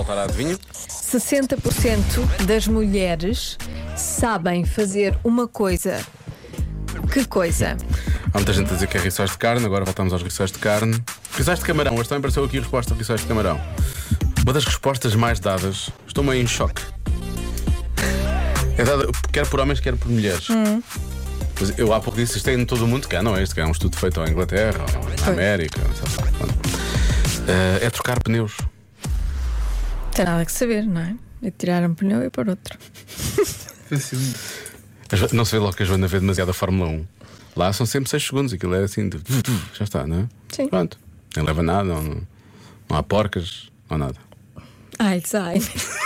voltar à adivinha. 60% das mulheres sabem fazer uma coisa. Que coisa? Há muita gente a dizer que é rissóis de carne. Agora voltamos aos rissóis de carne. Rissóis de camarão. Hoje também apareceu aqui a resposta a rissóis de camarão. Uma das respostas mais dadas. Estou meio em choque. É dada quer por homens, quer por mulheres. Mas eu há pouco disse, isto é em todo o mundo. Cá não é este, que é um estudo feito em Inglaterra, ou na América, não sei lá. É trocar pneus. Não tem nada que saber, não é? É tirar um pneu e pôr outro. Não se vê logo que a Joana vê demasiado a Fórmula 1. Lá são sempre 6 segundos. Aquilo é assim de... Já está, não é? Sim. Pronto. Nem leva nada, não há porcas, não há nada. Ai, sai.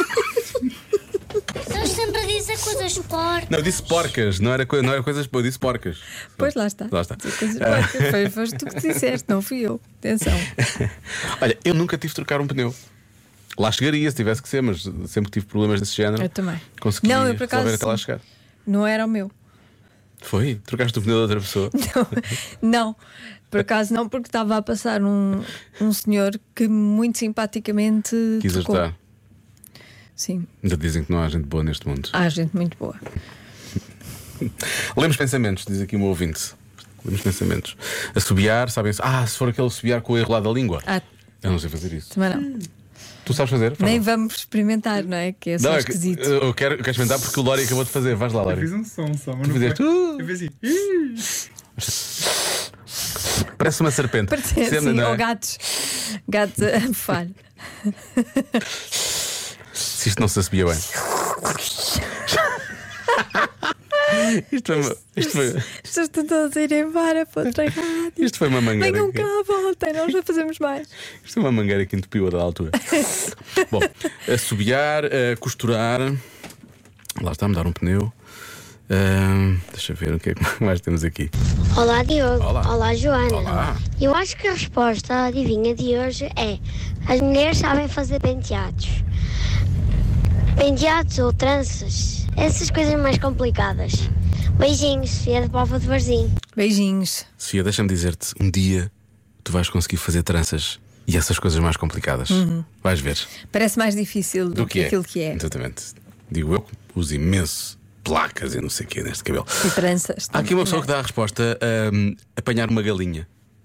Estás sempre a dizer coisas porcas. Não, eu disse porcas, não era coisas, eu disse porcas. Pois lá está. Lá está. Foste tu que disseste, não fui eu. Atenção. Olha, eu nunca tive de trocar um pneu. Lá chegaria se tivesse que ser, mas sempre que tive problemas desse género. Eu também. Consegui Não, eu por acaso resolver até lá chegar. Não era o meu. Foi? Trocaste o pneu de outra pessoa? Não, por acaso não, porque estava a passar um senhor que muito simpaticamente Quis trocou. ajudar. Sim, Ainda dizem que não há gente boa neste mundo. há gente muito boa. Lemos pensamentos, diz aqui o meu ouvinte. Lemos pensamentos. Assobiar, sabem? Se for aquele assobiar com o erro lá da língua. Eu não sei fazer isso. Também não. Tu sabes fazer? Nem vamos experimentar, não é? Que é só esquisito. Eu quero experimentar porque o Lori acabou de fazer. Vais lá, Eu Lori. fiz um som só, mas Tu não fizeste. foi. Eu fiz assim. Parece uma serpente. Parece Sempre, assim, não é? ou gatos a bufar. Se isto não se assobia bem. Isto foi As pessoas estão todas a ir embora para outra rádio. Isto foi uma mangueira. Venham cá, voltem, nós já fazemos mais. Isto é uma mangueira que entupiu a da altura. Bom, assobiar, costurar. Lá está, mudar um pneu. Deixa eu ver o que é que mais temos aqui. Olá, Diogo. Olá. Joana. Olá. Eu acho que a resposta à adivinha de hoje é: as mulheres sabem fazer penteados. Penteados ou tranças, essas coisas mais complicadas. Beijinhos, Sofia de Póvoa de Varzim. Beijinhos. Sofia, deixa-me dizer-te, um dia tu vais conseguir fazer tranças e essas coisas mais complicadas. Vais ver. Parece mais difícil do que aquilo que é. Exatamente. Digo eu, uso imenso placas e não sei o que neste cabelo. E tranças. Há aqui uma pessoa que dá a resposta: apanhar uma galinha.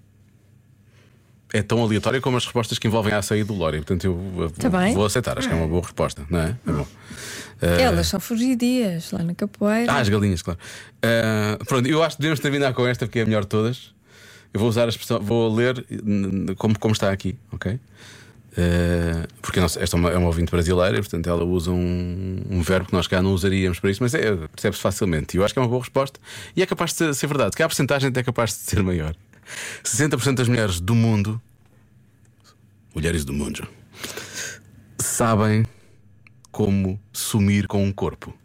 É tão aleatório como as respostas que envolvem a açaí do Lória. Portanto, eu Tá bem. vou aceitar. Acho que é uma boa resposta, não é? É bom. Elas são fugidias lá na capoeira. As galinhas, claro. Pronto, eu acho que devemos terminar com esta porque é a melhor de todas. Eu vou usar a expressão, vou ler como está aqui, ok? Porque esta é uma ouvinte brasileira, portanto ela usa um verbo que nós cá não usaríamos para isso, mas percebe-se facilmente. E eu acho que é uma boa resposta e é capaz de ser verdade, que a porcentagem é capaz de ser maior. 60% das mulheres do mundo, mulheres do mundo, sabem como sumir com um corpo.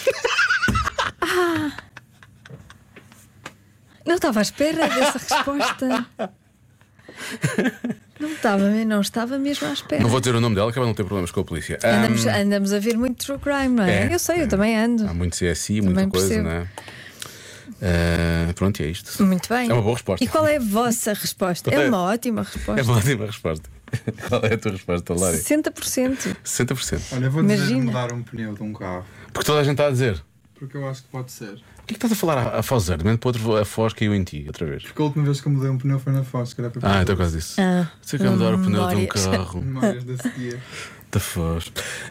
Não estava à espera dessa resposta. Não estava mesmo à espera. Não vou dizer o nome dela, que ela não tem problemas com a polícia. Andamos a ver muito true crime, não é? Eu sei, eu também ando. Há muito CSI, muita Também coisa, percebo. não é? Pronto, e é isto. Muito bem. É uma boa resposta. E qual é a vossa resposta? É uma ótima resposta. É uma ótima resposta. Qual é a tua resposta, Lari? 60%. 60%. Olha, vou dizer Imagina. mudar um pneu de um carro. Porque toda a gente está a dizer. Porque eu acho que pode ser. O que é que estás a falar a Foz Verde? Para outro, a Foz caiu em ti outra vez. Porque a última vez que eu mudei um pneu foi na Foz, que era para Então é por causa disso. Você quer mudar o pneu de um carro memórias desse dia. da Foz.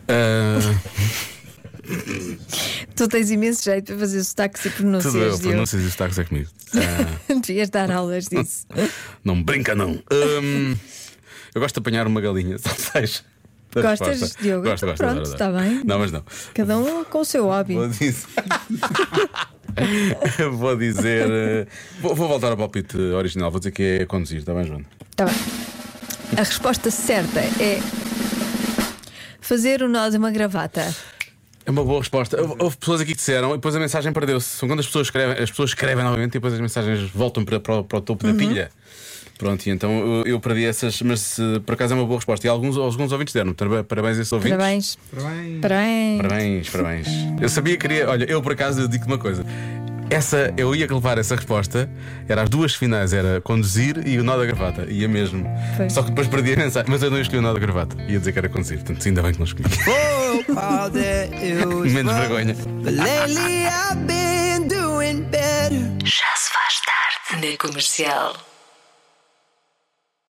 Tu tens imenso jeito para fazer sotaques e Tudo pronúncias. eu, Diogo. não sei se está é comigo. Devias dar aulas disso. Não brinca, não. Eu gosto de apanhar uma galinha, só seis. Gostas, Diogo? Gosto, Pronto, adoro. está bem. Não, mas não. Cada um com o seu hobby. Vou dizer. Vou dizer. Vou voltar ao palpite original. Vou dizer que é conduzir, está bem, Joana? Está bem. A resposta certa é fazer o nó de uma gravata. É uma boa resposta. Houve pessoas aqui que disseram e depois a mensagem perdeu-se. São quando as pessoas escrevem novamente e depois as mensagens voltam para o topo da pilha. Pronto, e então eu perdi essas, mas por acaso é uma boa resposta. E alguns ouvintes deram. Parabéns a esses ouvintes. Parabéns. Parabéns. Parabéns. Parabéns. Eu sabia que queria. Olha, eu por acaso digo-te uma coisa. Eu ia levar essa resposta. Era as duas finais, era conduzir e o nó da gravata. Ia mesmo. Foi. Só que depois perdi a mensagem. Mas eu não escolhi o nó da gravata. Ia dizer que era conduzir. Portanto, ainda bem que não escolhi. Menos vergonha. Já se faz tarde na Comercial.